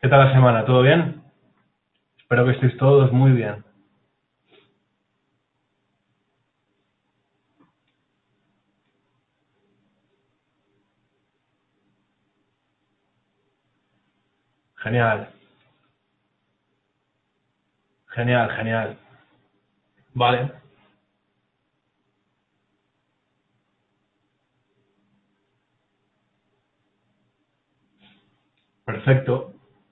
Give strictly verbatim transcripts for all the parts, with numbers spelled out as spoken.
¿Qué tal la semana? ¿Todo bien? Espero que estéis todos muy bien. Genial, genial, genial. Vale, perfecto.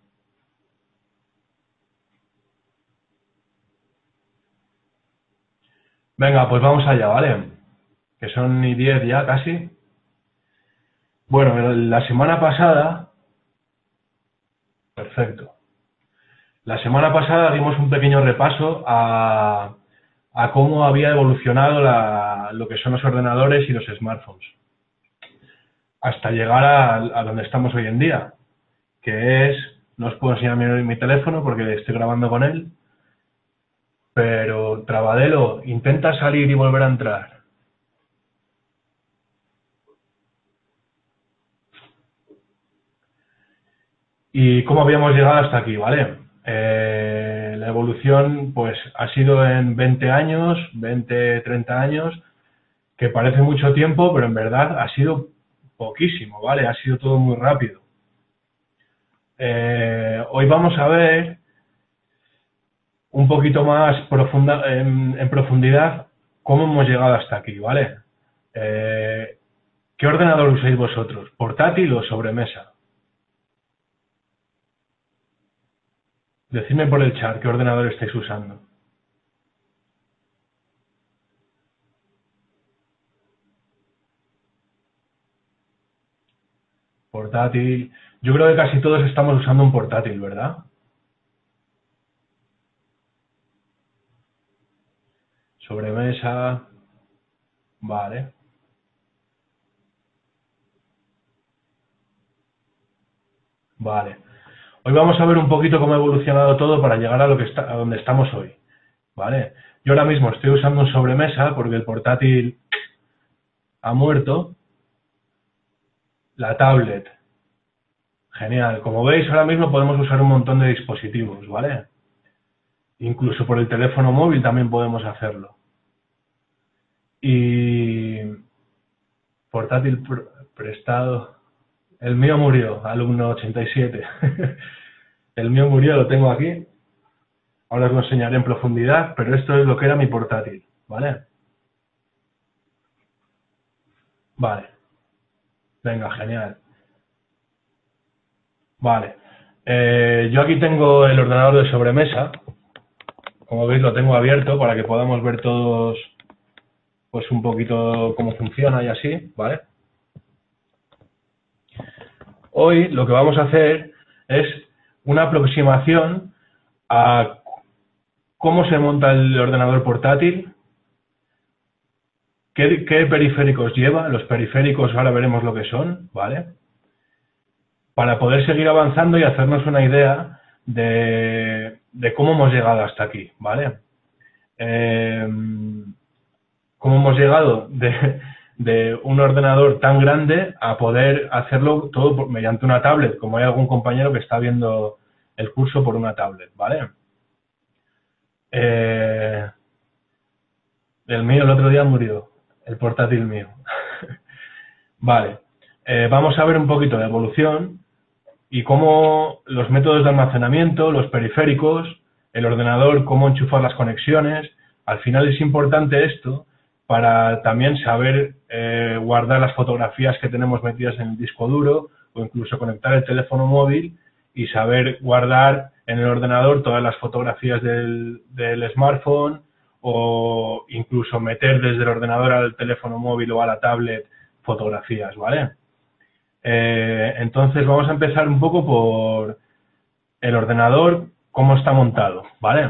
Venga, pues vamos allá, ¿vale? Que son ni diez ya casi. Bueno, la semana pasada, perfecto. La semana pasada dimos un pequeño repaso a, a cómo había evolucionado la- lo que son los ordenadores y los smartphones, hasta llegar a, a donde estamos hoy en día, que es, no os puedo enseñar mi, mi teléfono porque estoy grabando con él, pero Trabadelo, intenta salir y volver a entrar. ¿Y cómo habíamos llegado hasta aquí, vale? Eh, la evolución, pues, ha sido en veinte años, veinte, treinta años, que parece mucho tiempo, pero en verdad ha sido poquísimo, ¿vale? Ha sido todo muy rápido. Eh, hoy vamos a ver un poquito más profunda, en, en profundidad cómo hemos llegado hasta aquí, ¿vale? Eh, ¿Qué ordenador usáis vosotros? ¿Portátil o sobremesa? Decidme por el chat qué ordenador estáis usando. Portátil. Yo creo que casi todos estamos usando un portátil, ¿verdad? Sobremesa. Vale. Vale. Hoy vamos a ver un poquito cómo ha evolucionado todo para llegar a lo que está, a donde estamos hoy. ¿Vale? Yo ahora mismo estoy usando un sobremesa porque el portátil ha muerto. La tablet. Genial. Como veis, ahora mismo podemos usar un montón de dispositivos, ¿vale? Incluso por el teléfono móvil también podemos hacerlo. Y portátil pr- prestado. El mío murió, alumno ochenta y siete. El mío murió, lo tengo aquí. Ahora os lo enseñaré en profundidad, pero esto es lo que era mi portátil, ¿vale? Vale, venga, genial. Vale. Eh, yo aquí tengo el ordenador de sobremesa. Como veis, lo tengo abierto para que podamos ver todos, pues, un poquito cómo funciona y así, ¿vale? Hoy lo que vamos a hacer es una aproximación a cómo se monta el ordenador portátil, qué, qué periféricos lleva, los periféricos ahora veremos lo que son, ¿vale? Para poder seguir avanzando y hacernos una idea de, de cómo hemos llegado hasta aquí, ¿vale? Eh, cómo hemos llegado de, de un ordenador tan grande a poder hacerlo todo por, mediante una tablet, como hay algún compañero que está viendo el curso por una tablet, ¿vale? Eh, el mío el otro día murió, el portátil mío. Vale, eh, vamos a ver un poquito de evolución y cómo los métodos de almacenamiento, los periféricos, el ordenador, cómo enchufar las conexiones. Al final es importante esto para también saber eh, guardar las fotografías que tenemos metidas en el disco duro o incluso conectar el teléfono móvil y saber guardar en el ordenador todas las fotografías del, del smartphone o incluso meter desde el ordenador al teléfono móvil o a la tablet fotografías, ¿vale? Eh, entonces vamos a empezar un poco por el ordenador, cómo está montado, ¿vale?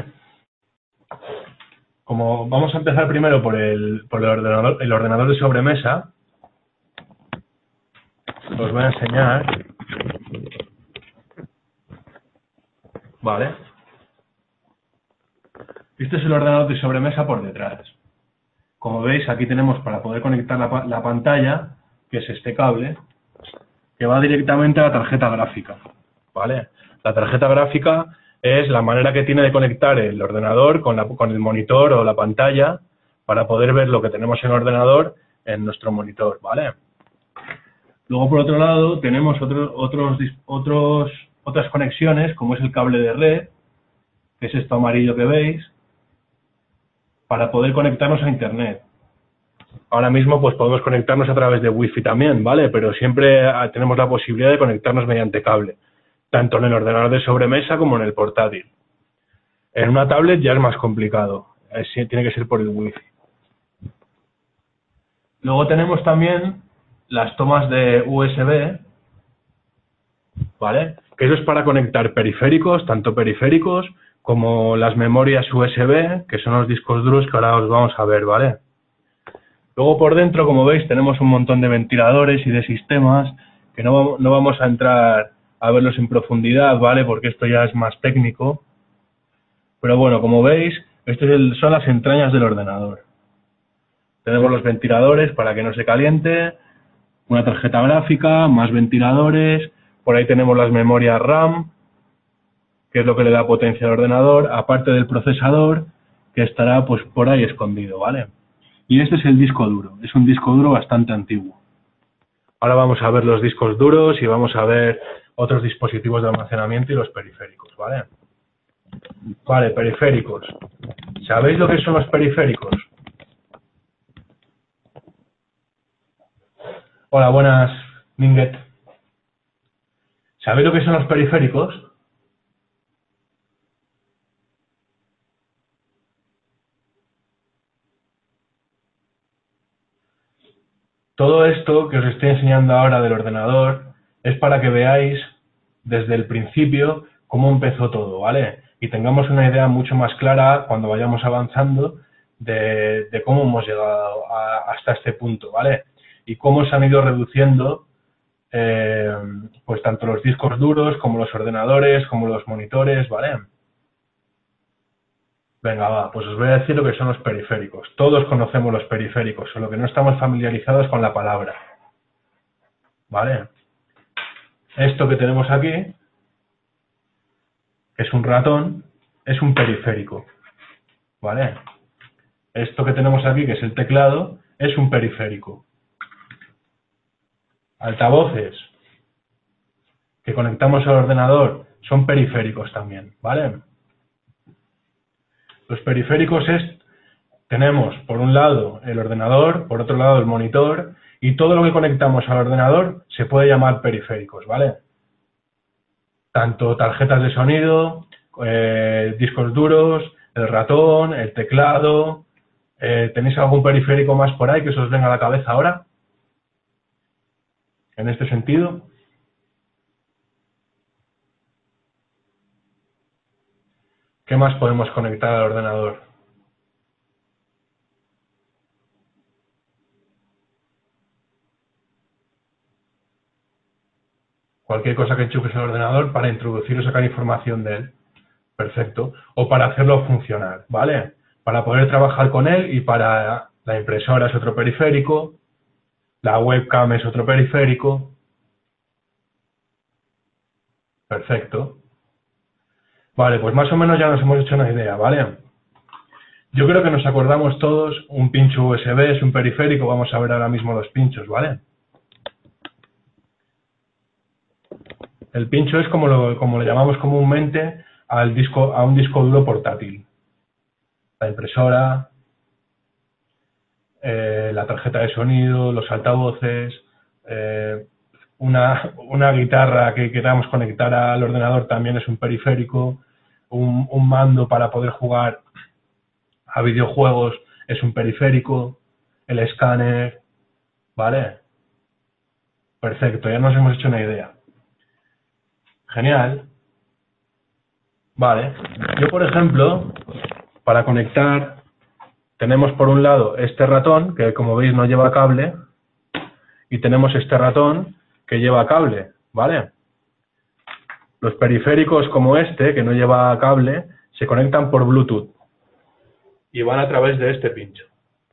Como vamos a empezar primero por el, por el ordenador, el ordenador de sobremesa, os voy a enseñar, ¿vale? Este es el ordenador de sobremesa por detrás. Como veis, aquí tenemos para poder conectar la, la pantalla, que es este cable, que va directamente a la tarjeta gráfica. ¿vale? La tarjeta gráfica es la manera que tiene de conectar el ordenador con, la, con el monitor o la pantalla para poder ver lo que tenemos en el ordenador en nuestro monitor, ¿vale? Luego, por otro lado, tenemos otros, otros, otros, otras conexiones, como es el cable de red, que es esto amarillo que veis, para poder conectarnos a Internet. Ahora mismo pues podemos conectarnos a través de Wi-Fi también, ¿vale? Pero siempre tenemos la posibilidad de conectarnos mediante cable, tanto en el ordenador de sobremesa como en el portátil. En una tablet ya es más complicado, es, tiene que ser por el Wi-Fi. Luego tenemos también las tomas de U S B, ¿vale? Que eso es para conectar periféricos, tanto periféricos como las memorias U S B, que son los discos duros que ahora os vamos a ver, ¿vale? Luego por dentro, como veis, tenemos un montón de ventiladores y de sistemas que no vamos, no vamos a entrar a verlos en profundidad, ¿vale? Porque esto ya es más técnico. Pero bueno, como veis, estas son las entrañas del ordenador. Tenemos los ventiladores para que no se caliente, una tarjeta gráfica, más ventiladores, por ahí tenemos las memorias RAM, que es lo que le da potencia al ordenador, aparte del procesador, que estará pues por ahí escondido, ¿vale? Y este es el disco duro, es un disco duro bastante antiguo. Ahora vamos a ver los discos duros y vamos a ver otros dispositivos de almacenamiento y los periféricos, ¿vale? Vale, periféricos. ¿Sabéis lo que son los periféricos? Hola, buenas, Minget. ¿Sabéis lo que son los periféricos? Todo esto que os estoy enseñando ahora del ordenador es para que veáis desde el principio cómo empezó todo, ¿vale? Y tengamos una idea mucho más clara cuando vayamos avanzando de, de cómo hemos llegado a, hasta este punto, ¿vale? Y cómo se han ido reduciendo eh, pues tanto los discos duros como los ordenadores, como los monitores, ¿vale? Venga, va, pues os voy a decir lo que son los periféricos. Todos conocemos los periféricos, solo que no estamos familiarizados con la palabra. ¿Vale? Esto que tenemos aquí, que es un ratón, es un periférico. ¿Vale? Esto que tenemos aquí, que es el teclado, es un periférico. Altavoces que conectamos al ordenador son periféricos también, ¿vale? Los periféricos es, tenemos por un lado el ordenador, por otro lado el monitor, y todo lo que conectamos al ordenador se puede llamar periféricos, ¿vale? Tanto tarjetas de sonido, eh, discos duros, el ratón, el teclado. Eh, ¿Tenéis algún periférico más por ahí que se os venga a la cabeza ahora? En este sentido. ¿Qué más podemos conectar al ordenador? Cualquier cosa que enchufes al ordenador para introducir o sacar información de él. Perfecto. O para hacerlo funcionar, ¿vale? Para poder trabajar con él y para la impresora es otro periférico, la webcam es otro periférico. Perfecto. Vale, pues más o menos ya nos hemos hecho una idea, ¿vale? Yo creo que nos acordamos todos, un pincho U S B es un periférico, vamos a ver ahora mismo los pinchos, ¿vale? El pincho es como lo, como lo llamamos comúnmente al disco, a un disco duro portátil. La impresora, eh, la tarjeta de sonido, los altavoces, eh, una, una guitarra que queramos conectar al ordenador también es un periférico, un, un mando para poder jugar a videojuegos es un periférico, el escáner, ¿vale? Perfecto, ya nos hemos hecho una idea. Genial. Vale. Yo, por ejemplo, para conectar, tenemos por un lado este ratón, que como veis no lleva cable, y tenemos este ratón que lleva cable, ¿vale? Los periféricos como este, que no lleva cable, se conectan por Bluetooth y van a través de este pincho.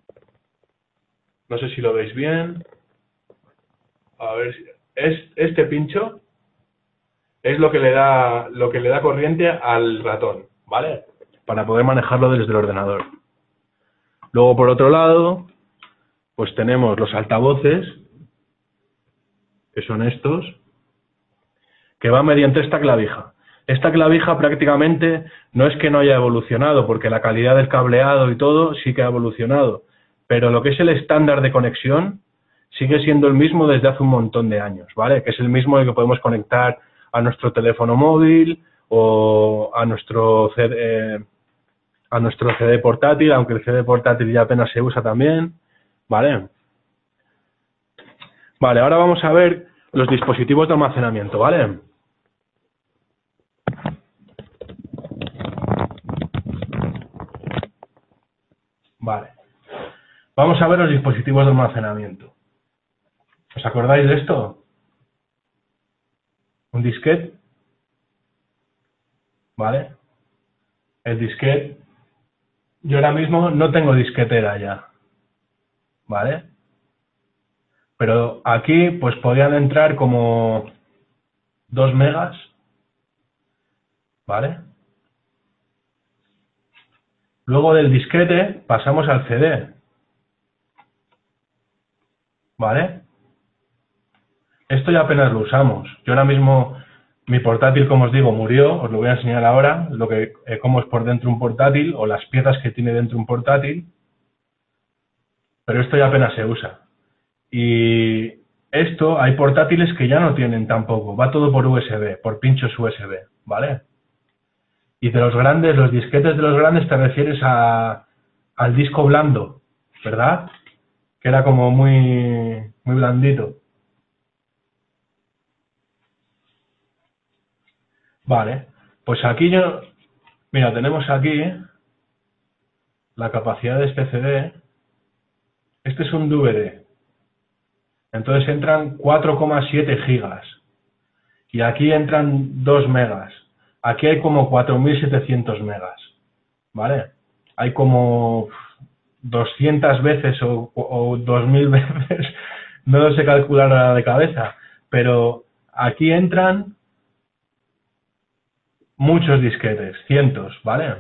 No sé si lo veis bien. A ver, si... es este pincho es lo que le da, lo que le da corriente al ratón, ¿vale? Para poder manejarlo desde el ordenador. Luego, por otro lado, pues tenemos los altavoces, que son estos, que van mediante esta clavija. Esta clavija prácticamente no es que no haya evolucionado, porque la calidad del cableado y todo sí que ha evolucionado, pero lo que es el estándar de conexión sigue siendo el mismo desde hace un montón de años, ¿vale? Que es el mismo el que podemos conectar a nuestro teléfono móvil o a nuestro C D, eh, a nuestro C D portátil, aunque el C D portátil ya apenas se usa también, ¿vale? Vale, ahora vamos a ver los dispositivos de almacenamiento, ¿vale? Vale. Vamos a ver los dispositivos de almacenamiento. ¿Os acordáis de esto? Un disquete, ¿vale? El disquete, yo ahora mismo no tengo disquetera ya, ¿vale? Pero aquí pues podían entrar como dos megas, ¿vale? Luego del disquete pasamos al C D, ¿vale? Esto ya apenas lo usamos. Yo ahora mismo, mi portátil, como os digo, murió. Os lo voy a enseñar ahora, lo que, eh, cómo es por dentro un portátil o las piezas que tiene dentro un portátil. Pero esto ya apenas se usa. Y esto, hay portátiles que ya no tienen tampoco. Va todo por U S B, por pinchos U S B, ¿vale? Y de los grandes, los disquetes de los grandes te refieres a, al disco blando, ¿verdad? Que era como muy, muy blandito. Vale, pues aquí yo, mira, tenemos aquí la capacidad de este C D. Este es un D V D. Entonces entran cuatro coma siete gigas. Y aquí entran dos megas. Aquí hay como cuatro mil setecientos megas. ¿Vale? Hay como doscientas veces o, o dos mil veces. No lo sé calcular ahora de cabeza. Pero aquí entran muchos disquetes, cientos, ¿vale?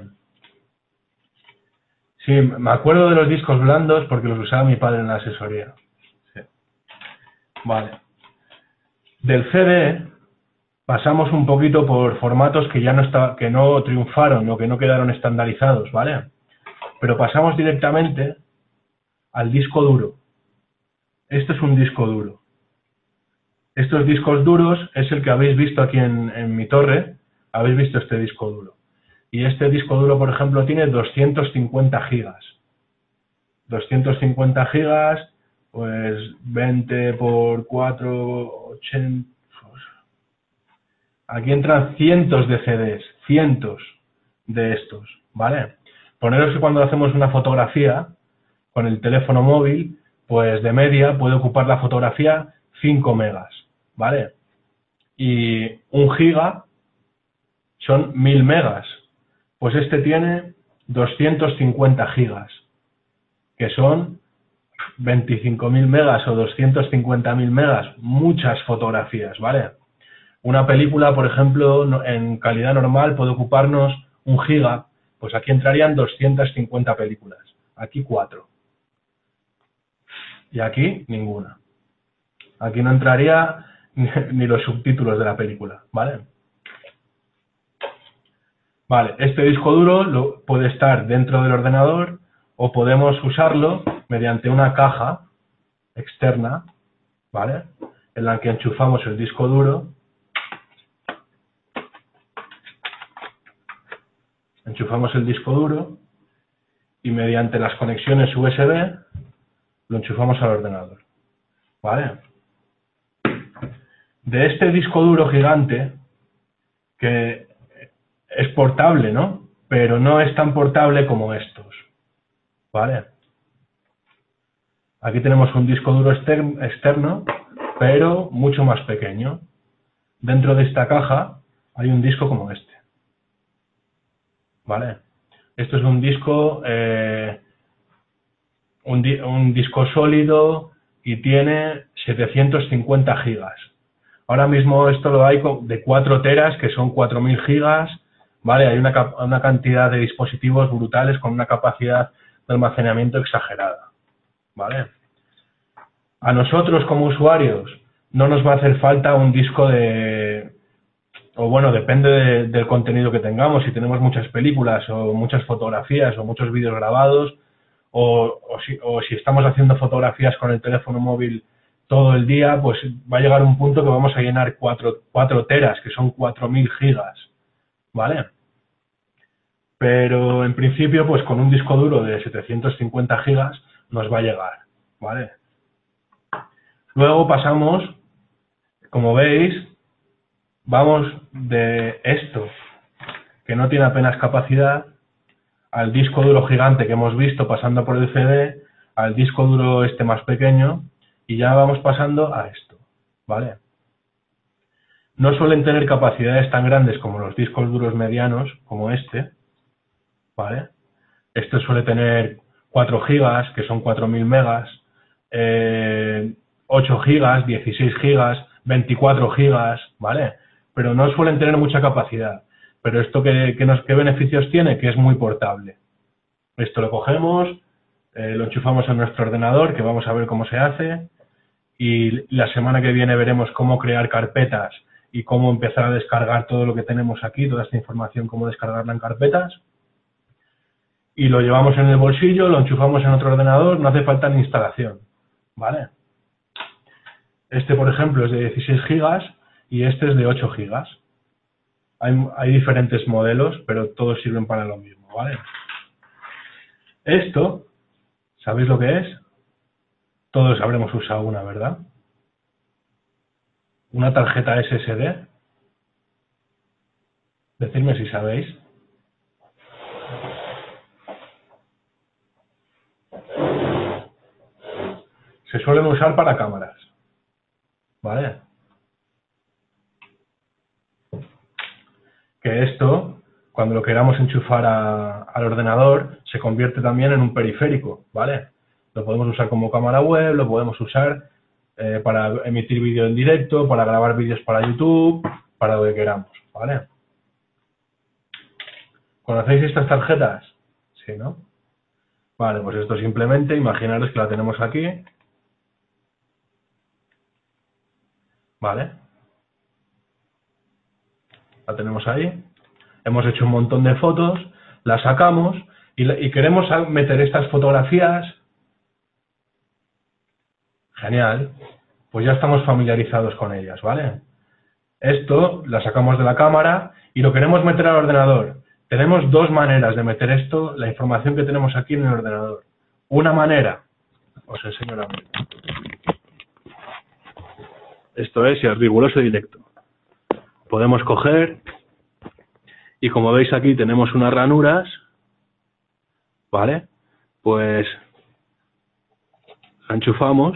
Sí, me acuerdo de los discos blandos porque los usaba mi padre en la asesoría. Sí. Vale. Del C D pasamos un poquito por formatos que ya no está, que no triunfaron o que no quedaron estandarizados, ¿vale? Pero pasamos directamente al disco duro. Esto es un disco duro. Estos discos duros es el que habéis visto aquí en, en mi torre. Habéis visto este disco duro. Y este disco duro, por ejemplo, tiene doscientos cincuenta gigas. doscientos cincuenta gigas, pues veinte por cuatro, ochenta. Aquí entran cientos de C Ds, cientos de estos, ¿vale? Poneros que cuando hacemos una fotografía con el teléfono móvil, pues de media puede ocupar la fotografía cinco megas, ¿vale? Y un giga son mil megas. Pues este tiene doscientos cincuenta gigas, que son veinticinco mil megas o doscientos cincuenta mil megas, muchas fotografías, ¿vale? Una película, por ejemplo, en calidad normal puede ocuparnos un giga, pues aquí entrarían doscientas cincuenta películas, aquí cuatro. Y aquí ninguna. Aquí no entraría ni, ni los subtítulos de la película, ¿vale? Vale, este disco duro lo, puede estar dentro del ordenador o podemos usarlo mediante una caja externa, ¿vale? En la que enchufamos el disco duro. Enchufamos el disco duro y mediante las conexiones U S B lo enchufamos al ordenador, ¿vale? De este disco duro gigante, que es portable, ¿no? Pero no es tan portable como estos, ¿vale? Aquí tenemos un disco duro externo, pero mucho más pequeño. Dentro de esta caja hay un disco como este, ¿vale? Esto es un disco, eh, un, di un disco sólido y tiene setecientos cincuenta gigas. Ahora mismo esto lo hay de cuatro teras, que son cuatro mil gigas, ¿vale? Hay una, una cantidad de dispositivos brutales con una capacidad de almacenamiento exagerada, ¿vale? A nosotros como usuarios no nos va a hacer falta un disco de... o bueno, depende de, del contenido que tengamos, si tenemos muchas películas o muchas fotografías o muchos vídeos grabados, o, o, si, o si estamos haciendo fotografías con el teléfono móvil todo el día, pues va a llegar un punto que vamos a llenar cuatro teras, que son cuatro mil gigas, ¿vale? Pero en principio, pues con un disco duro de setecientos cincuenta gigas nos va a llegar, ¿vale? Luego pasamos, como veis, vamos de esto, que no tiene apenas capacidad, al disco duro gigante que hemos visto pasando por el C D, al disco duro este más pequeño, y ya vamos pasando a esto, ¿vale? No suelen tener capacidades tan grandes como los discos duros medianos, como este, ¿vale? Este suele tener cuatro gigas, que son cuatro mil megas, eh, ocho gigas, dieciséis gigas, veinticuatro gigas, ¿vale? Pero no suelen tener mucha capacidad. Pero esto, ¿qué, qué, nos, qué beneficios tiene? Que es muy portable. Esto lo cogemos, eh, lo enchufamos en nuestro ordenador, que vamos a ver cómo se hace, y la semana que viene veremos cómo crear carpetas y cómo empezar a descargar todo lo que tenemos aquí, toda esta información, cómo descargarla en carpetas. Y lo llevamos en el bolsillo, lo enchufamos en otro ordenador, no hace falta ni instalación, ¿vale? Este, por ejemplo, es de dieciséis gigas y este es de ocho gigas. Hay, hay diferentes modelos, pero todos sirven para lo mismo, ¿vale? Esto, ¿sabéis lo que es? Todos habremos usado una, ¿verdad? Una tarjeta S S D. Decidme si sabéis. Se suelen usar para cámaras, ¿vale? Que esto, cuando lo queramos enchufar a, al ordenador, se convierte también en un periférico, ¿vale? Lo podemos usar como cámara web, lo podemos usar eh, para emitir vídeo en directo, para grabar vídeos para YouTube, para lo que queramos, ¿vale? ¿Conocéis estas tarjetas? Sí, ¿no? Vale, pues esto simplemente, imaginaros que la tenemos aquí, ¿vale? La tenemos ahí, hemos hecho un montón de fotos, la sacamos y, y queremos meter estas fotografías. Genial, pues ya estamos familiarizados con ellas, ¿vale? Esto la sacamos de la cámara y lo queremos meter al ordenador. Tenemos dos maneras de meter esto, la información que tenemos aquí en el ordenador. Una manera, os enseño la mía. Esto es el riguroso directo. Podemos coger y como veis aquí tenemos unas ranuras, ¿vale? Pues la enchufamos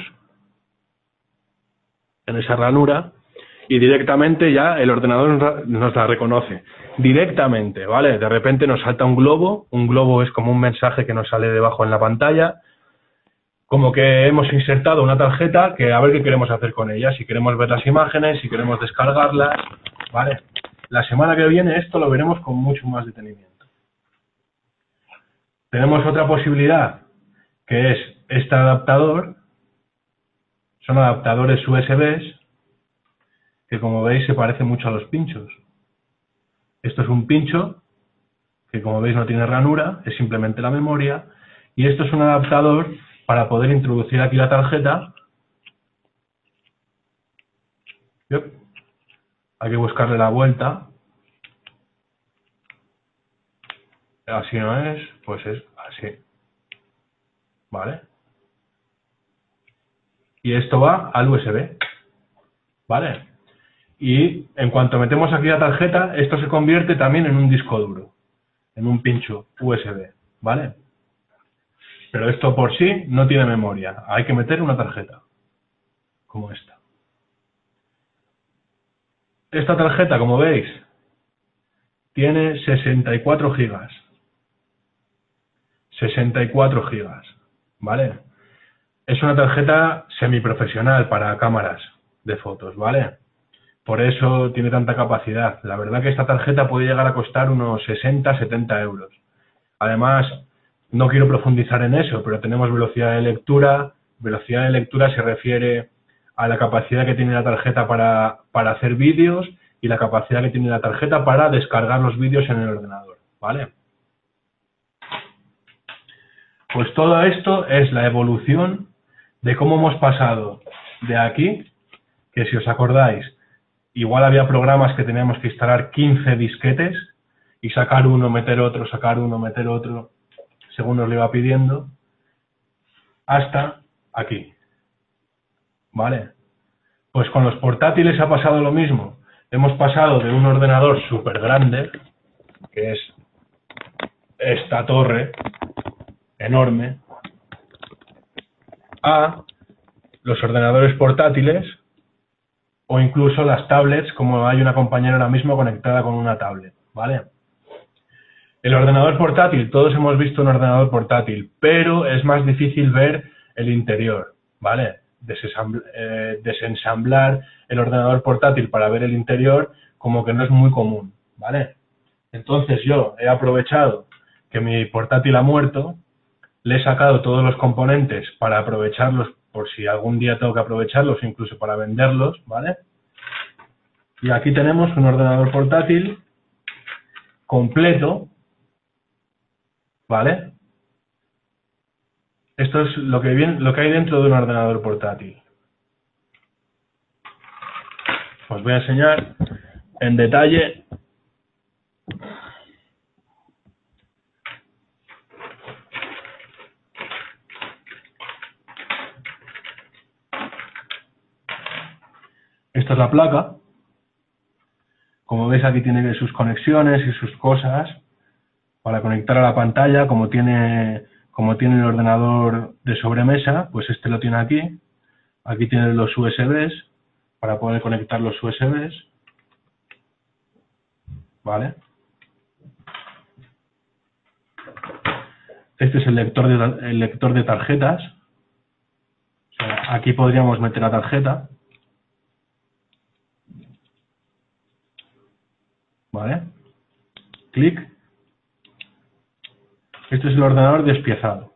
en esa ranura y directamente ya el ordenador nos la reconoce. Directamente, ¿vale? De repente nos salta un globo, un globo es como un mensaje que nos sale debajo en la pantalla, como que hemos insertado una tarjeta que a ver qué queremos hacer con ella, si queremos ver las imágenes, si queremos descargarlas, ¿vale? La semana que viene esto lo veremos con mucho más detenimiento. Tenemos otra posibilidad, que es este adaptador. Son adaptadores U S Bs que, como veis, se parece mucho a los pinchos. Esto es un pincho que, como veis, no tiene ranura, es simplemente la memoria. Y esto es un adaptador para poder introducir aquí la tarjeta. Yep. Hay que buscarle la vuelta. Así no es, pues es así. ¿Vale? Y esto va al U S B. ¿Vale? Y en cuanto metemos aquí la tarjeta, esto se convierte también en un disco duro, en un pincho U S B. ¿Vale? Pero esto por sí no tiene memoria. Hay que meter una tarjeta, como esta. Esta tarjeta, como veis, tiene sesenta y cuatro gigas. sesenta y cuatro gigas, ¿vale? Es una tarjeta semiprofesional para cámaras de fotos, ¿vale? por eso tiene tanta capacidad. La verdad que esta tarjeta puede llegar a costar unos sesenta, setenta euros. Además, no quiero profundizar en eso, pero tenemos velocidad de lectura. Velocidad de lectura se refiere a la capacidad que tiene la tarjeta para, para hacer vídeos y la capacidad que tiene la tarjeta para descargar los vídeos en el ordenador, ¿vale? Pues todo esto es la evolución de cómo hemos pasado de aquí, que si os acordáis, igual había programas que teníamos que instalar quince disquetes y sacar uno, meter otro, sacar uno, meter otro, según nos lo iba pidiendo, hasta aquí, ¿vale? Pues con los portátiles ha pasado lo mismo. Hemos pasado de un ordenador súper grande, que es esta torre enorme, a los ordenadores portátiles o incluso las tablets, como hay una compañera ahora mismo conectada con una tablet, ¿vale? El ordenador portátil, todos hemos visto un ordenador portátil, pero es más difícil ver el interior, ¿vale? Desensamblar, eh, desensamblar el ordenador portátil para ver el interior como que no es muy común, ¿vale? Entonces yo he aprovechado que mi portátil ha muerto, le he sacado todos los componentes para aprovecharlos por si algún día tengo que aprovecharlos, incluso para venderlos, ¿vale? Y aquí tenemos un ordenador portátil completo, ¿vale? Esto es lo que, viene, lo que hay dentro de un ordenador portátil. Os voy a enseñar en detalle esta es la placa. Como veis, aquí tiene sus conexiones y sus cosas para conectar a la pantalla. Como tiene, como tiene el ordenador de sobremesa, pues este lo tiene aquí. Aquí tiene los U S Bs para poder conectar los U S Bs, ¿vale? Este es el lector de, el lector de tarjetas. O sea, aquí podríamos meter la tarjeta, ¿vale? Clic. Este es el ordenador despiezado.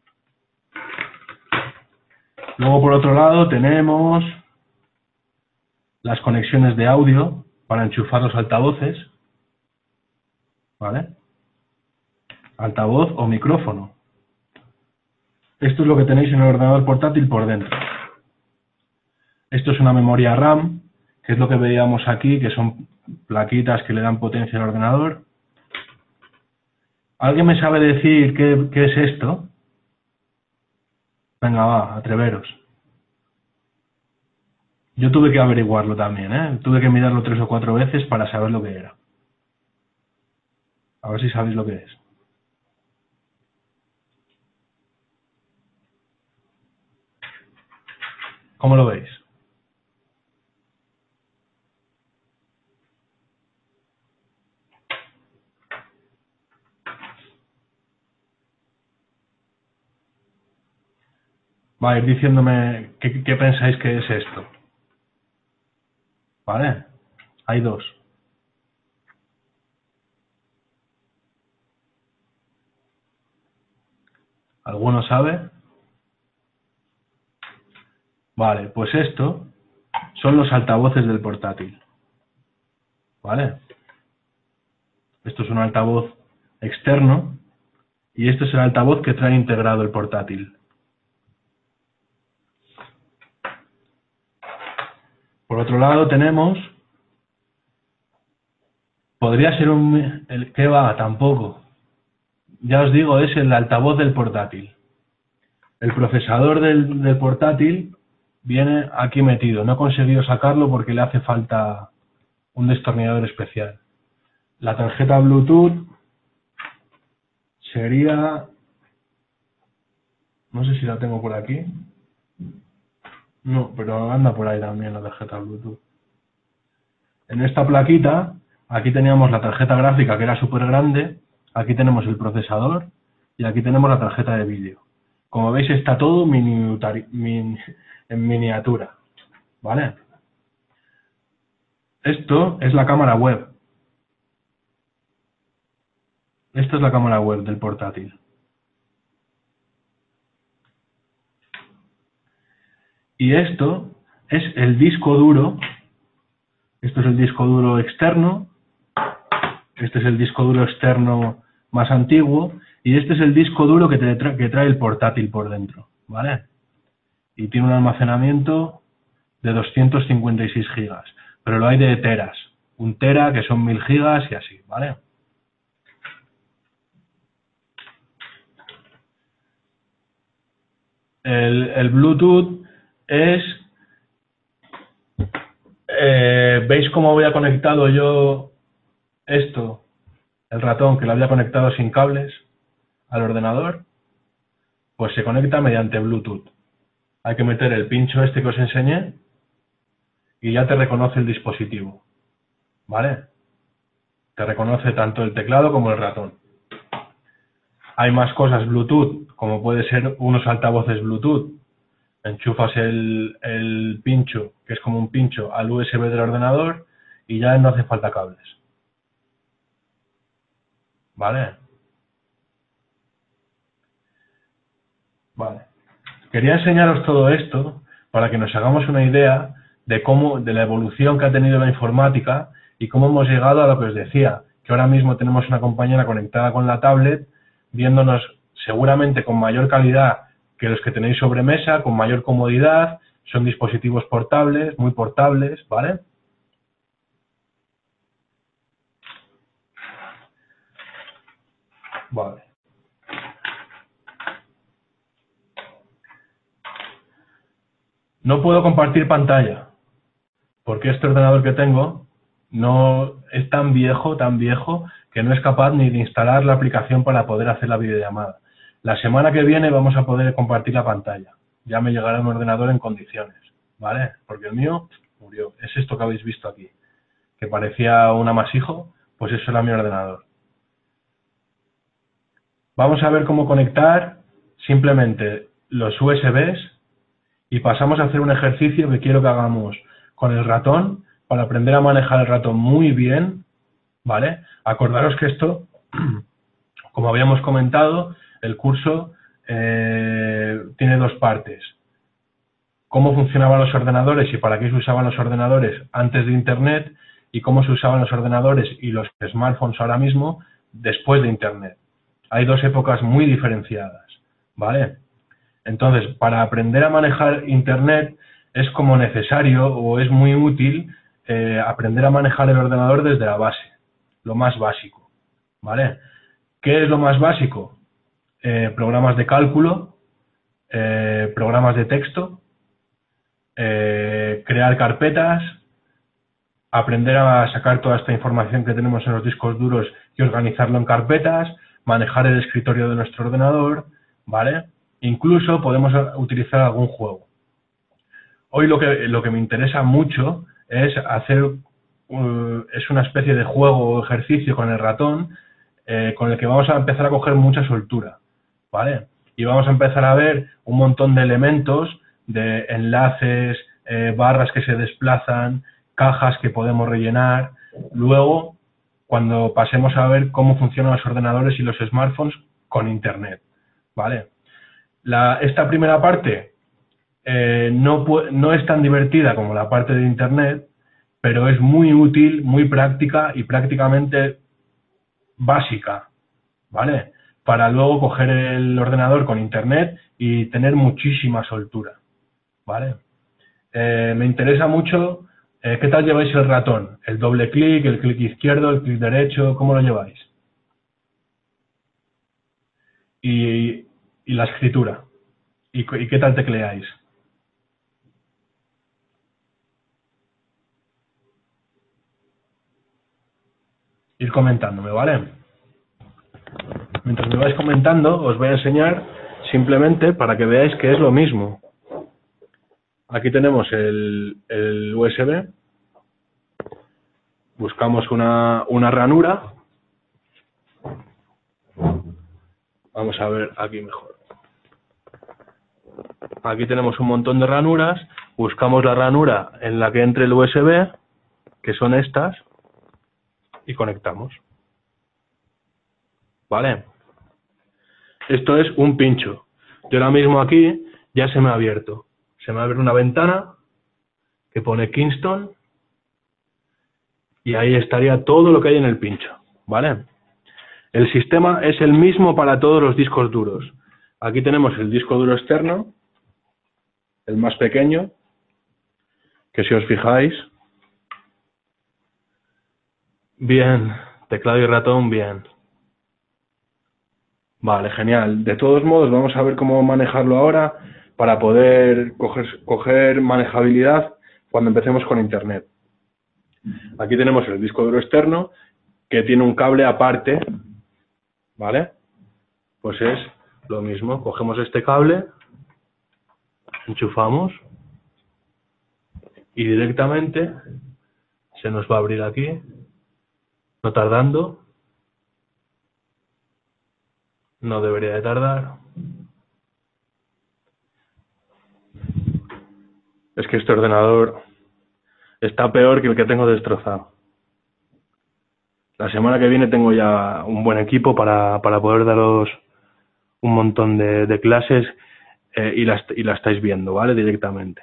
Luego, por otro lado, tenemos las conexiones de audio para enchufar los altavoces, ¿vale? Altavoz o micrófono. Esto es lo que tenéis en el ordenador portátil por dentro. Esto es una memoria RAM, que es lo que veíamos aquí, que son plaquitas que le dan potencia al ordenador. ¿Alguien me sabe decir qué, qué es esto? Venga, va, atreveros. Yo tuve que averiguarlo también, ¿eh? Tuve que mirarlo tres o cuatro veces para saber lo que era. A ver si sabéis lo que es. ¿Cómo lo veis? Va a ir diciéndome qué, qué pensáis que es esto. ¿Vale? Hay dos. ¿Alguno sabe? Vale, pues esto son los altavoces del portátil. ¿Vale? Esto es un altavoz externo y esto es el altavoz que trae integrado el portátil. Por otro lado tenemos, podría ser un, el que va, tampoco. Ya os digo, es el altavoz del portátil. El procesador del, del portátil viene aquí metido. No he conseguido sacarlo porque le hace falta un destornillador especial. La tarjeta Bluetooth sería, no sé si la tengo por aquí. No, pero anda por ahí también la tarjeta Bluetooth. En esta plaquita, aquí teníamos la tarjeta gráfica que era súper grande, aquí tenemos el procesador y aquí tenemos la tarjeta de vídeo. Como veis está todo min, en miniatura, ¿vale? Esto es la cámara web. Esta es la cámara web del portátil. Y esto es el disco duro. Esto es el disco duro externo. Este es el disco duro externo más antiguo. Y este es el disco duro que, te tra que trae el portátil por dentro, ¿vale? Y tiene un almacenamiento de doscientos cincuenta y seis gigas. Pero lo hay de teras. Un tera, que son mil gigas y así, ¿vale? El, el Bluetooth es... Eh, ¿Veis cómo había conectado yo esto, el ratón, que lo había conectado sin cables al ordenador? Pues se conecta mediante Bluetooth. Hay que meter el pincho este que os enseñé y ya te reconoce el dispositivo, ¿vale? Te reconoce tanto el teclado como el ratón. Hay más cosas Bluetooth, como puede ser unos altavoces Bluetooth. Enchufas el, el pincho, que es como un pincho, al U S B del ordenador y ya no hace falta cables. ¿Vale? Vale. Quería enseñaros todo esto para que nos hagamos una idea de cómo, de la evolución que ha tenido la informática y cómo hemos llegado a lo que os decía, que ahora mismo tenemos una compañera conectada con la tablet, viéndonos seguramente con mayor calidad que los que tenéis sobre mesa, con mayor comodidad, son dispositivos portables, muy portables, ¿vale? Vale. No puedo compartir pantalla, porque este ordenador que tengo no es tan viejo, tan viejo, que no es capaz ni de instalar la aplicación para poder hacer la videollamada. La semana que viene vamos a poder compartir la pantalla. Ya me llegará un ordenador en condiciones, ¿vale? Porque el mío murió. Es esto que habéis visto aquí, que parecía un amasijo, pues eso era mi ordenador. Vamos a ver cómo conectar simplemente los U S Bs y pasamos a hacer un ejercicio que quiero que hagamos con el ratón para aprender a manejar el ratón muy bien, ¿vale? Acordaros que esto, como habíamos comentado, el curso eh, tiene dos partes. Cómo funcionaban los ordenadores y para qué se usaban los ordenadores antes de Internet y cómo se usaban los ordenadores y los smartphones ahora mismo después de Internet. Hay dos épocas muy diferenciadas, ¿vale? Entonces, para aprender a manejar Internet es como necesario o es muy útil eh, aprender a manejar el ordenador desde la base, lo más básico, ¿vale? ¿Qué es lo más básico? Eh, programas de cálculo, eh, programas de texto, eh, crear carpetas, aprender a sacar toda esta información que tenemos en los discos duros y organizarlo en carpetas, manejar el escritorio de nuestro ordenador, ¿vale? Incluso podemos utilizar algún juego. Hoy lo que, lo que me interesa mucho es hacer uh, es una especie de juego o ejercicio con el ratón eh, con el que vamos a empezar a coger mucha soltura, ¿vale? Y vamos a empezar a ver un montón de elementos, de enlaces, eh, barras que se desplazan, cajas que podemos rellenar. Luego, cuando pasemos a ver cómo funcionan los ordenadores y los smartphones con Internet, ¿vale? La, esta primera parte eh, no, no es tan divertida como la parte de Internet, pero es muy útil, muy práctica y prácticamente básica, ¿vale? Para luego coger el ordenador con Internet y tener muchísima soltura, ¿vale? Eh, me interesa mucho eh, qué tal lleváis el ratón, el doble clic, el clic izquierdo, el clic derecho, ¿cómo lo lleváis? Y, y la escritura, ¿y, y qué tal tecleáis? Ir comentándome, ¿vale? Mientras me vais comentando, os voy a enseñar simplemente para que veáis que es lo mismo. Aquí tenemos el, el U S B. Buscamos una, una ranura. Vamos a ver aquí mejor. Aquí tenemos un montón de ranuras. Buscamos la ranura en la que entre el U S B. que son estas, y conectamos. ¿Vale? Esto es un pincho. Yo ahora mismo aquí ya se me ha abierto. Se me abre una ventana que pone Kingston y ahí estaría todo lo que hay en el pincho. ¿Vale? El sistema es el mismo para todos los discos duros. Aquí tenemos el disco duro externo, el más pequeño, que si os fijáis, bien, teclado y ratón, bien. Vale, genial. De todos modos, vamos a ver cómo manejarlo ahora para poder coger, coger manejabilidad cuando empecemos con Internet. Aquí tenemos el disco duro externo que tiene un cable aparte, ¿vale? Pues es lo mismo. Cogemos este cable, enchufamos y directamente se nos va a abrir aquí, no tardando. No debería de tardar. Es que este ordenador está peor que el que tengo destrozado. La semana que viene tengo ya un buen equipo para, para poder daros un montón de, de clases eh, y, la, y la estáis viendo, ¿vale? Directamente.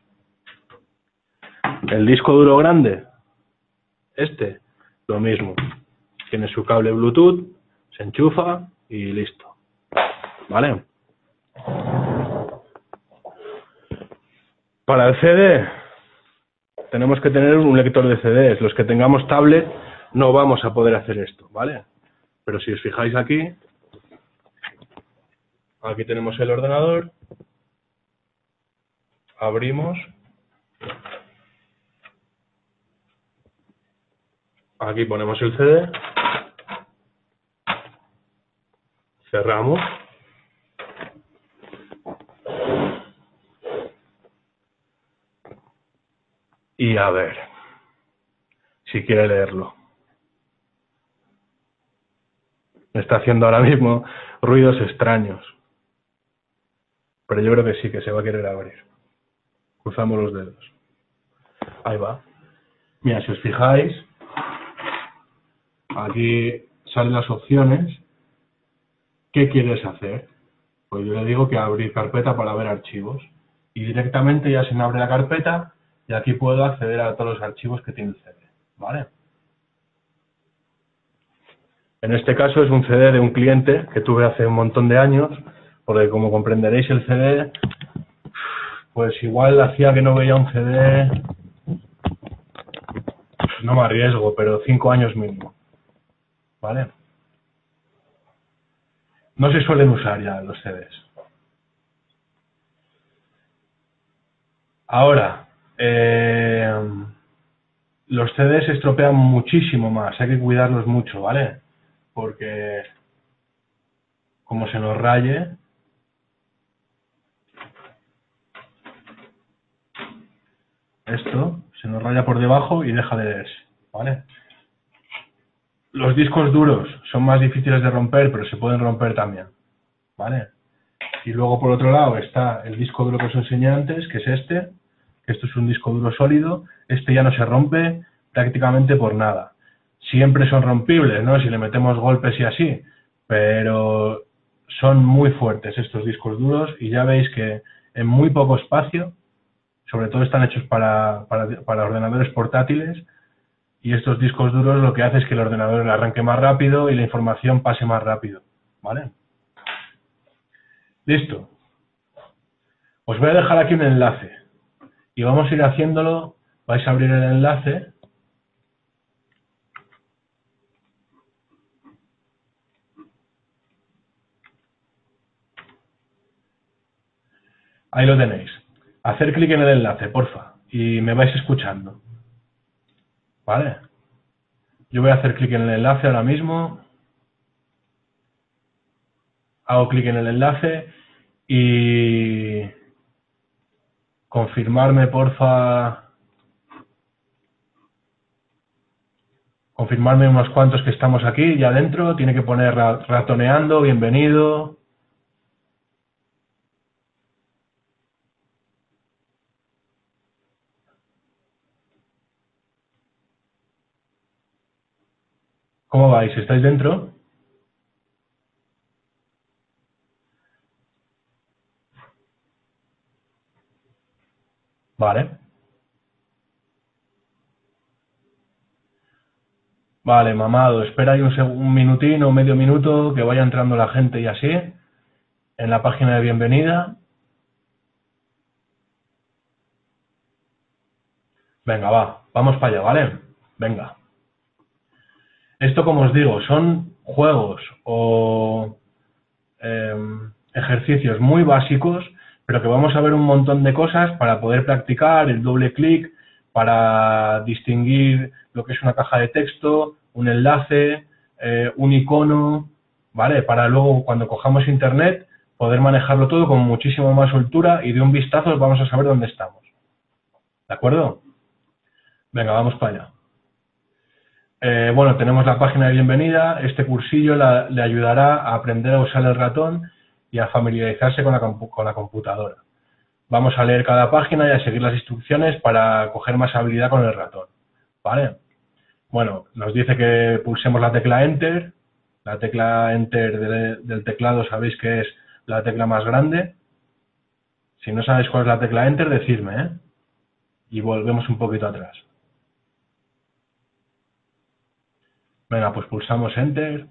El disco duro grande, este, lo mismo. Tiene su cable Bluetooth, se enchufa y listo. ¿Vale? Para el C D tenemos que tener un lector de C Ds. Los que tengamos tablet no vamos a poder hacer esto, ¿vale? Pero si os fijáis aquí, aquí tenemos el ordenador, abrimos, aquí ponemos el C D, cerramos, y a ver si quiere leerlo. Me está haciendo ahora mismo ruidos extraños, pero yo creo que sí, que se va a querer abrir. Cruzamos los dedos. Ahí va. Mira, si os fijáis, aquí salen las opciones. ¿Qué quieres hacer? Pues yo le digo que abrir carpeta para ver archivos. Y directamente ya se me abre la carpeta y aquí puedo acceder a todos los archivos que tiene el C D. ¿Vale? En este caso es un C D de un cliente que tuve hace un montón de años, porque como comprenderéis el C D, pues igual hacía que no veía un C D, no me arriesgo, pero cinco años mínimo. ¿Vale? No se suelen usar ya los C Ds. Ahora, eh, los C Ds se estropean muchísimo más, hay que cuidarlos mucho, ¿vale? Porque como se nos raye, esto se nos raya por debajo y deja de leerse, ¿vale? Los discos duros son más difíciles de romper, pero se pueden romper también, ¿vale? Y luego por otro lado está el disco duro que os enseñé antes, que es este, que esto es un disco duro sólido, este ya no se rompe prácticamente por nada. Siempre son rompibles, ¿no? Si le metemos golpes y así, pero son muy fuertes estos discos duros y ya veis que en muy poco espacio, sobre todo están hechos para, para, para ordenadores portátiles, y estos discos duros lo que hace es que el ordenador le arranque más rápido y la información pase más rápido, ¿vale? Listo. Os voy a dejar aquí un enlace y vamos a ir haciéndolo. Vais a abrir el enlace. Ahí lo tenéis. Hacer clic en el enlace, porfa, y me vais escuchando. ¿Vale? Yo voy a hacer clic en el enlace ahora mismo. Hago clic en el enlace y confirmarme, porfa. Confirmarme unos cuantos que estamos aquí ya dentro. Tiene que poner ratoneando, bienvenido. ¿Cómo vais? ¿Estáis dentro? Vale. Vale, mamado, espera ahí un, seg- un minutín o medio minuto que vaya entrando la gente y así, en la página de bienvenida. Venga, va, vamos para allá, ¿vale? Venga. Esto, como os digo, son juegos o eh, ejercicios muy básicos, pero que vamos a ver un montón de cosas para poder practicar el doble clic, para distinguir lo que es una caja de texto, un enlace, eh, un icono, ¿vale? Para luego, cuando cojamos internet, poder manejarlo todo con muchísima más soltura y de un vistazo vamos a saber dónde estamos. ¿De acuerdo? Venga, vamos para allá. Eh, bueno, tenemos la página de bienvenida. Este cursillo la, le ayudará a aprender a usar el ratón y a familiarizarse con la, con la computadora. Vamos a leer cada página y a seguir las instrucciones para coger más habilidad con el ratón. ¿Vale? Bueno, nos dice que pulsemos la tecla Enter. La tecla Enter de, del teclado sabéis que es la tecla más grande. Si no sabéis cuál es la tecla Enter, decidme, ¿eh? Y volvemos un poquito atrás. Venga, pues pulsamos Enter.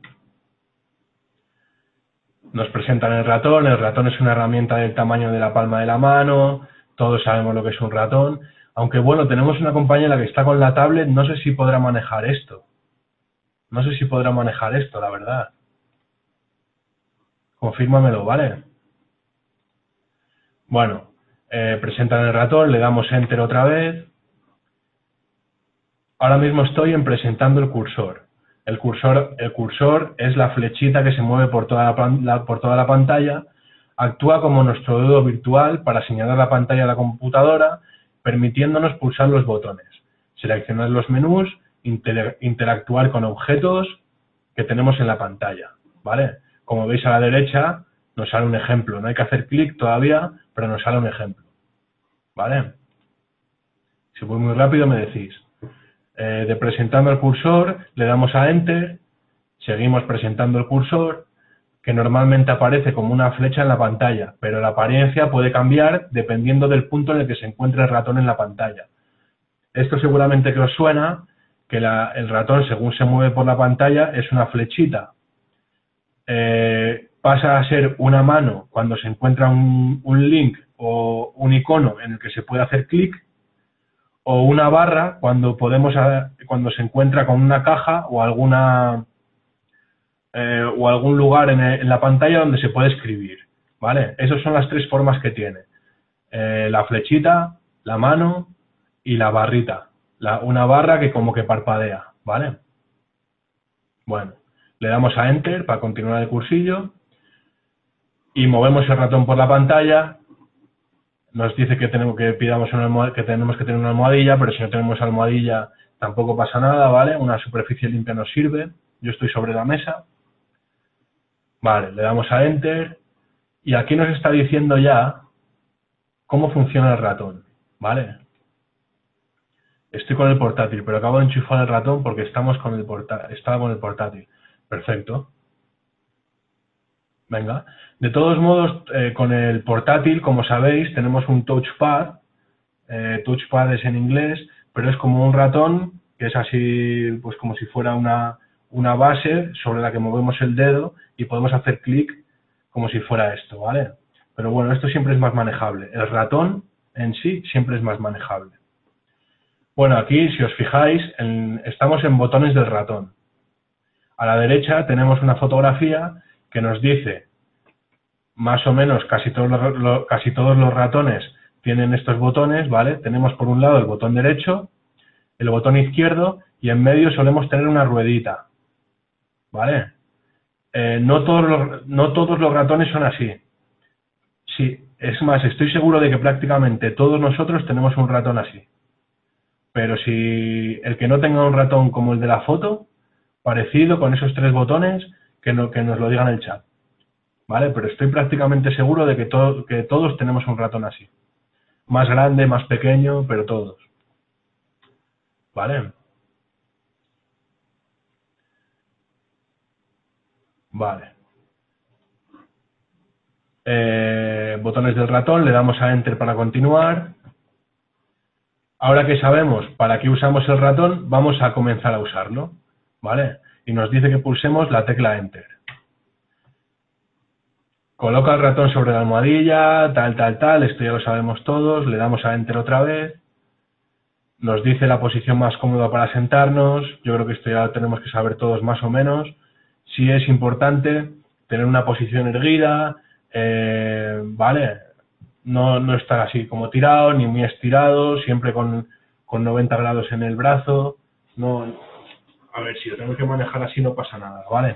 Nos presentan el ratón. El ratón es una herramienta del tamaño de la palma de la mano. Todos sabemos lo que es un ratón. Aunque bueno, tenemos una compañera que está con la tablet. No sé si podrá manejar esto. No sé si podrá manejar esto, la verdad. Confírmamelo, ¿vale? Bueno, eh, presentan el ratón. Le damos Enter otra vez. Ahora mismo estoy en presentando el cursor. El cursor, el cursor es la flechita que se mueve por toda la, la, por toda la pantalla. Actúa como nuestro dedo virtual para señalar la pantalla de la computadora, permitiéndonos pulsar los botones, seleccionar los menús, inter, interactuar con objetos que tenemos en la pantalla, ¿vale? Como veis a la derecha nos sale un ejemplo. No hay que hacer clic todavía, pero nos sale un ejemplo, ¿vale? Si voy muy rápido me decís. Eh, de presentando el cursor, le damos a Enter, seguimos presentando el cursor, que normalmente aparece como una flecha en la pantalla, pero la apariencia puede cambiar dependiendo del punto en el que se encuentre el ratón en la pantalla. Esto seguramente que os suena, que la, el ratón según se mueve por la pantalla es una flechita. Eh, pasa a ser una mano cuando se encuentra un, un link o un icono en el que se puede hacer clic, o una barra cuando podemos cuando se encuentra con una caja o alguna eh, o algún lugar en, el, en la pantalla donde se puede escribir, ¿vale? Esas son las tres formas que tiene. Eh, la flechita, la mano y la barrita. La, una barra que como que parpadea, ¿vale? Bueno, le damos a Enter para continuar el cursillo y movemos el ratón por la pantalla. Nos dice que tenemos que pidamos una que tenemos que tener una almohadilla, pero si no tenemos almohadilla tampoco pasa nada, ¿vale? Una superficie limpia nos sirve. Yo estoy sobre la mesa. Vale, le damos a Enter y aquí nos está diciendo ya cómo funciona el ratón, ¿vale? Estoy con el portátil, pero acabo de enchufar el ratón porque estamos con el portátil, estaba con el portátil. Perfecto. Venga. De todos modos, eh, con el portátil, como sabéis, tenemos un touchpad. Eh, touchpad es en inglés, pero es como un ratón, que es así, pues como si fuera una, una base sobre la que movemos el dedo y podemos hacer clic como si fuera esto, ¿vale? Pero bueno, esto siempre es más manejable. El ratón en sí siempre es más manejable. Bueno, aquí, si os fijáis, en, estamos en botones del ratón. A la derecha tenemos una fotografía que nos dice, más o menos, casi todos los, lo, casi todos los ratones tienen estos botones, ¿vale? Tenemos por un lado el botón derecho, el botón izquierdo y en medio solemos tener una ruedita, ¿vale? Eh, no, todos los, no todos los ratones son así. Sí, es más, estoy seguro de que prácticamente todos nosotros tenemos un ratón así. Pero si el que no tenga un ratón como el de la foto, parecido con esos tres botones, que, no, que nos lo digan en el chat. ¿Vale? Pero estoy prácticamente seguro de que, to que todos tenemos un ratón así. Más grande, más pequeño, pero todos. ¿Vale? Vale. Eh, botones del ratón, le damos a Enter para continuar. Ahora que sabemos para qué usamos el ratón, vamos a comenzar a usarlo, ¿vale? Y nos dice que pulsemos la tecla Enter. Coloca el ratón sobre la almohadilla, tal, tal, tal, esto ya lo sabemos todos, le damos a Enter otra vez. Nos dice la posición más cómoda para sentarnos, yo creo que esto ya lo tenemos que saber todos más o menos. Sí es importante tener una posición erguida, eh, ¿vale? No, no estar así como tirado, ni muy estirado, siempre con, con noventa grados en el brazo. No, a ver, si lo tengo que manejar así no pasa nada, ¿vale?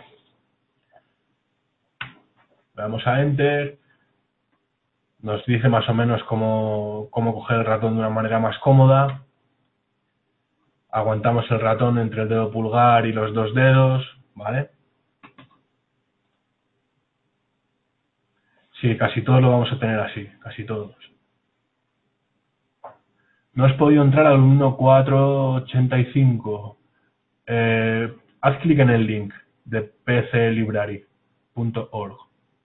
Le damos a Enter, nos dice más o menos cómo, cómo coger el ratón de una manera más cómoda. Aguantamos el ratón entre el dedo pulgar y los dos dedos, ¿vale? Sí, casi todos lo vamos a tener así, casi todos. No has podido entrar al uno punto cuatro punto ochenta y cinco. Eh, haz clic en el link de p c library punto org.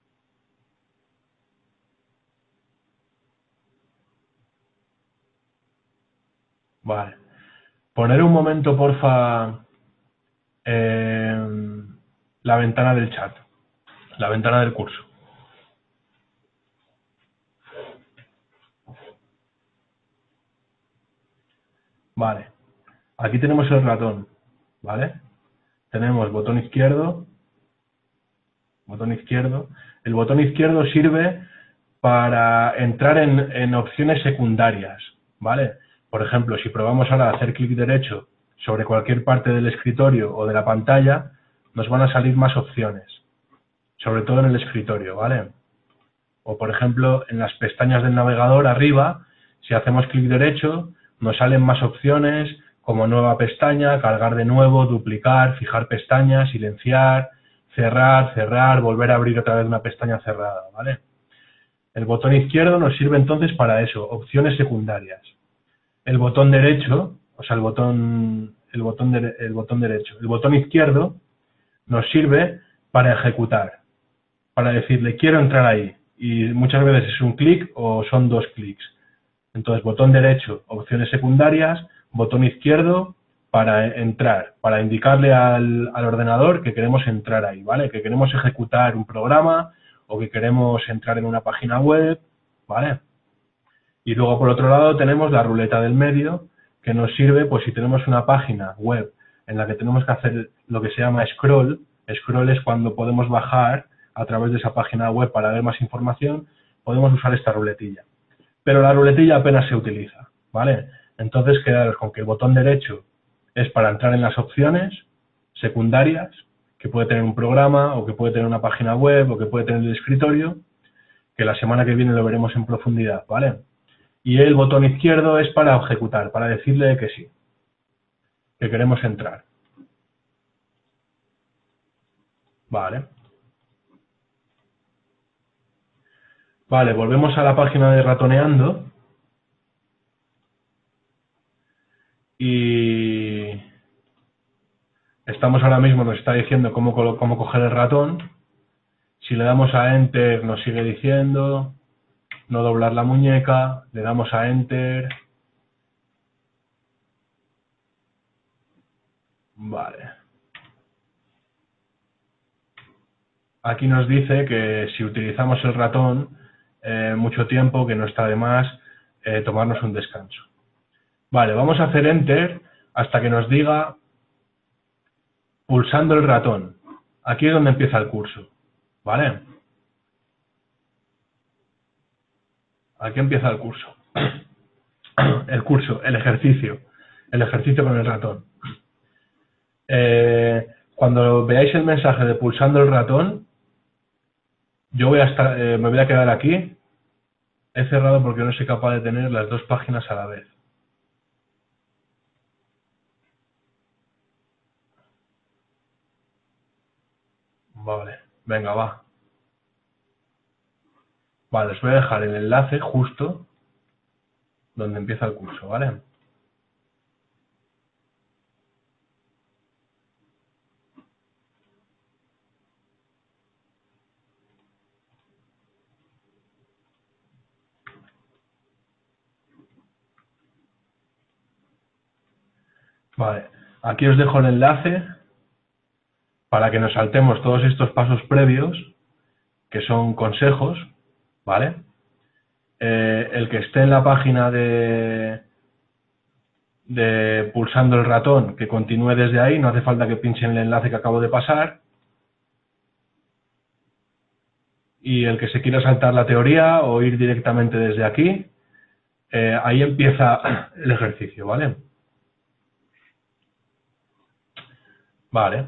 Vale. Poner un momento, porfa, eh, la ventana del chat, la ventana del curso. Vale. Aquí tenemos el ratón, ¿vale? Tenemos botón izquierdo, botón izquierdo. El botón izquierdo sirve para entrar en, en opciones secundarias, ¿vale? Por ejemplo, si probamos ahora a hacer clic derecho sobre cualquier parte del escritorio o de la pantalla, nos van a salir más opciones, sobre todo en el escritorio, ¿vale? O, por ejemplo, en las pestañas del navegador arriba, si hacemos clic derecho, nos salen más opciones como nueva pestaña, cargar de nuevo, duplicar, fijar pestañas, silenciar, cerrar, cerrar, volver a abrir otra vez una pestaña cerrada, ¿vale? El botón izquierdo nos sirve entonces para eso, opciones secundarias. El botón derecho, o sea, el botón, el botón, de, el botón derecho, el botón izquierdo nos sirve para ejecutar, para decirle quiero entrar ahí. Y muchas veces es un clic o son dos clics. Entonces, botón derecho, opciones secundarias, botón izquierdo para entrar, para indicarle al, al ordenador que queremos entrar ahí, ¿vale? Que queremos ejecutar un programa o que queremos entrar en una página web, ¿vale? Y luego, por otro lado, tenemos la ruleta del medio, que nos sirve, pues si tenemos una página web en la que tenemos que hacer lo que se llama scroll. Scroll es cuando podemos bajar a través de esa página web para ver más información, podemos usar esta ruletilla. Pero la ruletilla apenas se utiliza, ¿vale? Entonces, quedaros con que el botón derecho es para entrar en las opciones secundarias, que puede tener un programa, o que puede tener una página web, o que puede tener el escritorio, que la semana que viene lo veremos en profundidad, ¿vale? Y el botón izquierdo es para ejecutar, para decirle que sí, que queremos entrar. Vale. Vale, volvemos a la página de Ratoneando. Y estamos ahora mismo, nos está diciendo cómo, cómo coger el ratón. Si le damos a Enter nos sigue diciendo no doblar la muñeca, le damos a Enter. Vale. Aquí nos dice que si utilizamos el ratón eh, mucho tiempo, que no está de más eh, tomarnos un descanso. Vale, vamos a hacer Enter hasta que nos diga pulsando el ratón. Aquí es donde empieza el curso, ¿vale? Aquí empieza el curso. El curso, el ejercicio. El ejercicio con el ratón. Eh, cuando veáis el mensaje de pulsando el ratón, yo voy a estar, eh, me voy a quedar aquí. He cerrado porque no soy capaz de tener las dos páginas a la vez. Vale, venga, va. Vale, os voy a dejar el enlace justo donde empieza el curso, ¿vale? Vale, aquí os dejo el enlace para que nos saltemos todos estos pasos previos, que son consejos, ¿vale? Eh, el que esté en la página de, de pulsando el ratón, que continúe desde ahí, no hace falta que pinche en el enlace que acabo de pasar. Y el que se quiera saltar la teoría o ir directamente desde aquí, eh, ahí empieza el ejercicio, ¿vale? Vale.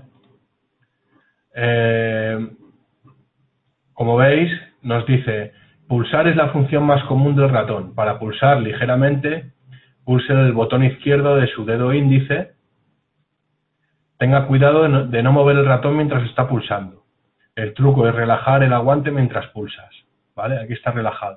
Eh, como veis, nos dice, pulsar es la función más común del ratón. Para pulsar ligeramente, pulse el botón izquierdo de su dedo índice. Tenga cuidado de no, de no mover el ratón mientras está pulsando. El truco es relajar el aguante mientras pulsas, ¿vale? Aquí está relajado.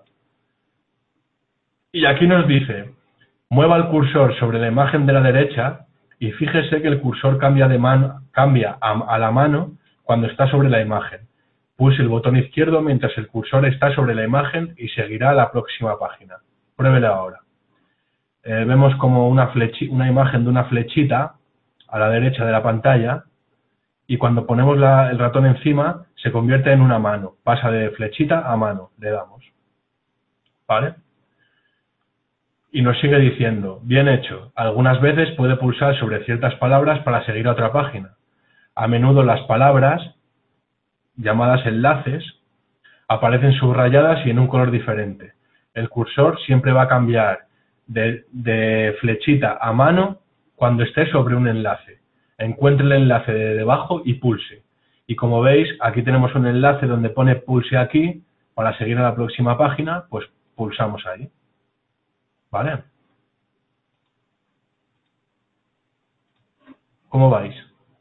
Y aquí nos dice, mueva el cursor sobre la imagen de la derecha y fíjese que el cursor cambia, de man, cambia a, a la mano cuando está sobre la imagen. Pulse el botón izquierdo mientras el cursor está sobre la imagen y seguirá a la próxima página. Pruébelo ahora. Eh, vemos como una, flechi, una imagen de una flechita a la derecha de la pantalla y cuando ponemos la, el ratón encima se convierte en una mano. Pasa de flechita a mano. Le damos. ¿Vale? Y nos sigue diciendo, bien hecho, algunas veces puede pulsar sobre ciertas palabras para seguir a otra página. A menudo las palabras, llamadas enlaces, aparecen subrayadas y en un color diferente. El cursor siempre va a cambiar de, de flechita a mano cuando esté sobre un enlace. Encuentre el enlace de debajo y pulse. Y como veis, aquí tenemos un enlace donde pone pulse aquí para seguir a la próxima página, pues pulsamos ahí. ¿Vale? ¿Cómo vais?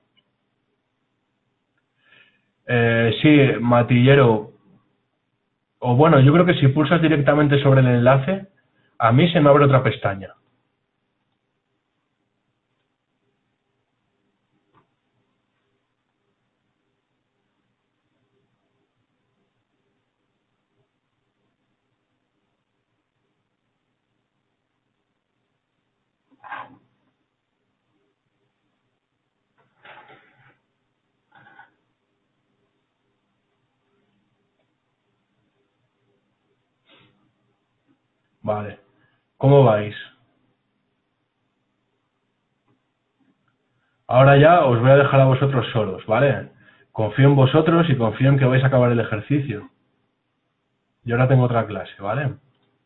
Eh, sí, Matillero. O bueno, yo creo que si pulsas directamente sobre el enlace, a mí se me abre otra pestaña. Vale. ¿Cómo vais? Ahora ya os voy a dejar a vosotros solos, ¿vale? Confío en vosotros y confío en que vais a acabar el ejercicio. Yo ahora tengo otra clase, ¿vale?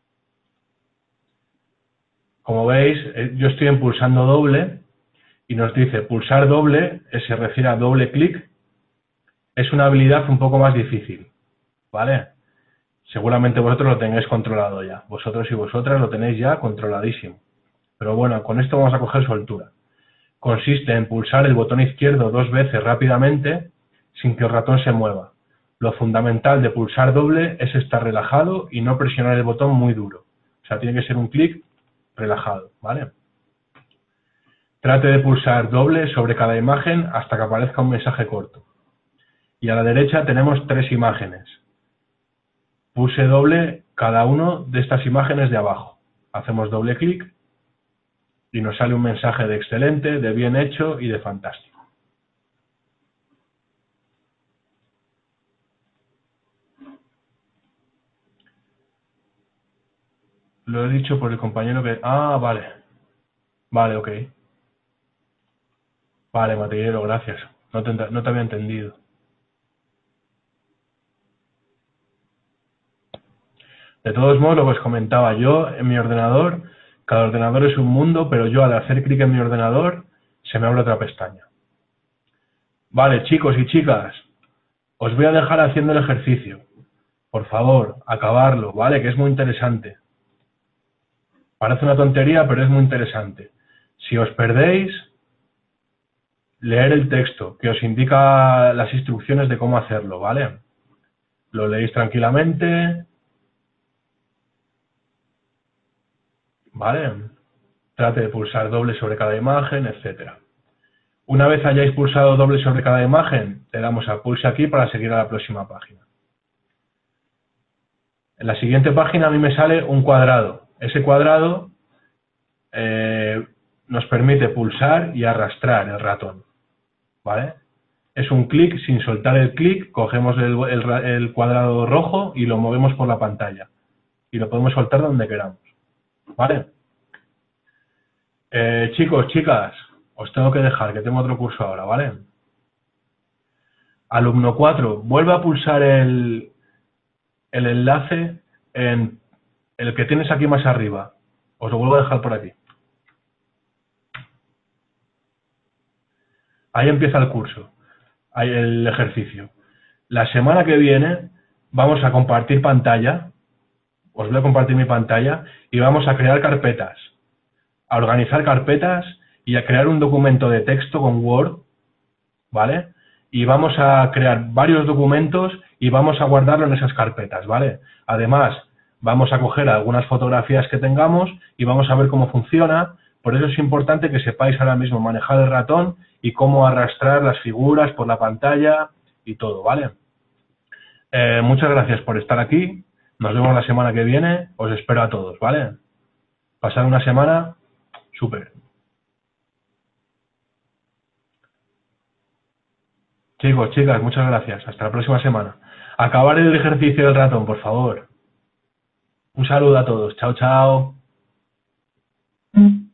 Como veis, yo estoy en pulsando doble y nos dice pulsar doble, se refiere a doble clic, es una habilidad un poco más difícil, ¿vale? Seguramente vosotros lo tengáis controlado ya. Vosotros y vosotras lo tenéis ya controladísimo. Pero bueno, con esto vamos a coger soltura. Consiste en pulsar el botón izquierdo dos veces rápidamente sin que el ratón se mueva. Lo fundamental de pulsar doble es estar relajado y no presionar el botón muy duro. O sea, tiene que ser un clic relajado, ¿vale? Trate de pulsar doble sobre cada imagen hasta que aparezca un mensaje corto. Y a la derecha tenemos tres imágenes. Pulse doble cada una de estas imágenes de abajo. Hacemos doble clic y nos sale un mensaje de excelente, de bien hecho y de fantástico. Lo he dicho por el compañero que... Ah, vale. Vale, ok. Vale, Matillero, gracias. No te, no te había entendido. De todos modos, lo que os comentaba yo, en mi ordenador, cada ordenador es un mundo, pero yo al hacer clic en mi ordenador, se me abre otra pestaña. Vale, chicos y chicas, os voy a dejar haciendo el ejercicio. Por favor, acabarlo, ¿vale? Que es muy interesante. Parece una tontería, pero es muy interesante. Si os perdéis, leer el texto, que os indica las instrucciones de cómo hacerlo, ¿vale? Lo leéis tranquilamente, ¿vale? Trate de pulsar doble sobre cada imagen, etcétera. Una vez hayáis pulsado doble sobre cada imagen, le damos a pulse aquí para seguir a la próxima página. En la siguiente página a mí me sale un cuadrado. Ese cuadrado, eh, nos permite pulsar y arrastrar el ratón, ¿vale? Es un clic, sin soltar el clic, cogemos el, el, el cuadrado rojo y lo movemos por la pantalla. Y lo podemos soltar donde queramos, ¿vale? Eh, chicos, chicas, os tengo que dejar, que tengo otro curso ahora, ¿vale? Alumno cuatro, vuelve a pulsar el, el enlace en el que tienes aquí más arriba. Os lo vuelvo a dejar por aquí. Ahí empieza el curso, ahí el ejercicio. La semana que viene vamos a compartir pantalla, os voy a compartir mi pantalla y vamos a crear carpetas, a organizar carpetas y a crear un documento de texto con Word, ¿vale? Y vamos a crear varios documentos y vamos a guardarlo en esas carpetas, ¿vale? Además, vamos a coger algunas fotografías que tengamos y vamos a ver cómo funciona. Por eso es importante que sepáis ahora mismo manejar el ratón y cómo arrastrar las figuras por la pantalla y todo, ¿vale? Eh, muchas gracias por estar aquí. Nos vemos la semana que viene. Os espero a todos, ¿vale? Pasad una semana súper. Chicos, chicas, muchas gracias. Hasta la próxima semana. Acabar el ejercicio del ratón, por favor. Un saludo a todos. Chao, chao.